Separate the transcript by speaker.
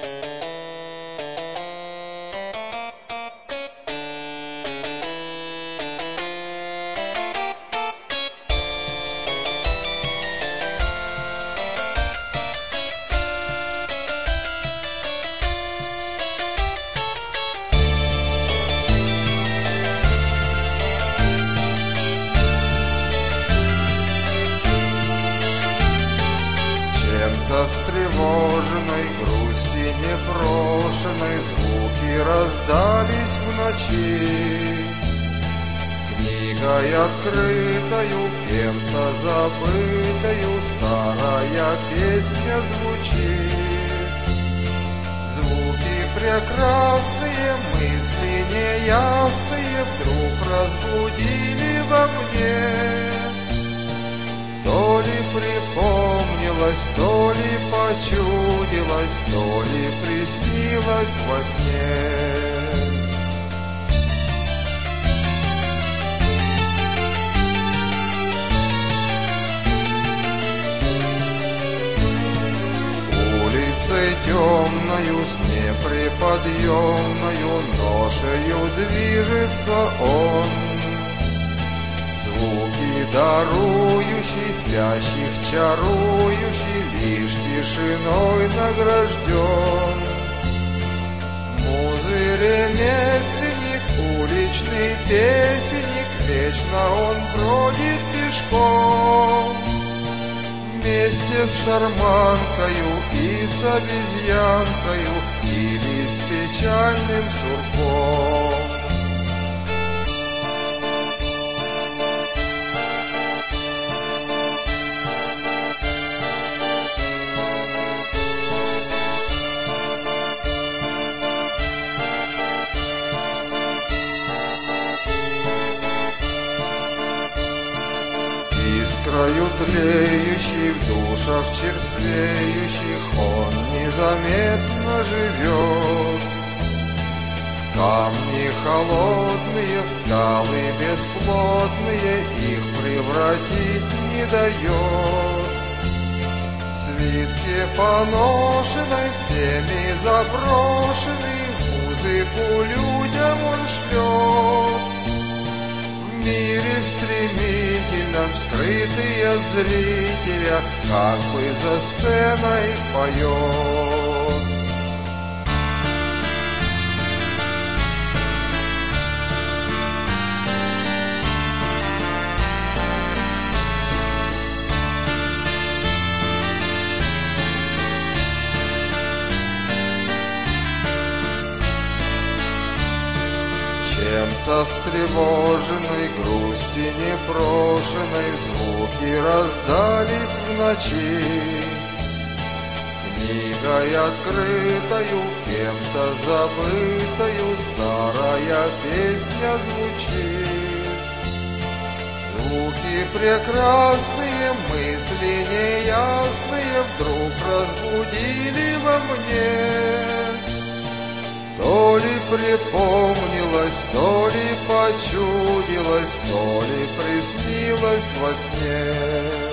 Speaker 1: Чем-то встревоженной, грусти непрошенной звуки раздались в ночи. Книгой открытою, кем-то забытою, старая песня звучит. Звуки прекрасные, мысли неясные вдруг разбудили во мне. То ли припомнилось, то ли почудилось, то ли приснилось во сне. Улицей темною, с неприподъемною ношею движется он. Звуки дарующий, спящих чарующий, лишь тишиной награжден. Музы ремесленник, уличный песенник, вечно он бродит пешком. Вместе с шарманкою и с обезьянкою или с печальным сурком. Искрою тлеющей в душах черствеющих он незаметно живет. В камни холодные, в скалы бесплотные их превратить не дает. Свитки поношенной, всеми заброшенной, музыку людям он шлет. В мире стремительном скрытые от зрителя как бы за сценой поет. Чем-то встревоженной, грусти непрошенной звуки раздались в ночи. Книгой открытою, кем-то забытою, старая песня звучит. Звуки прекрасные, мысли неясные вдруг разбудили во мне. То ли припомнилось, то ли почудилось, то ли приснилось во сне.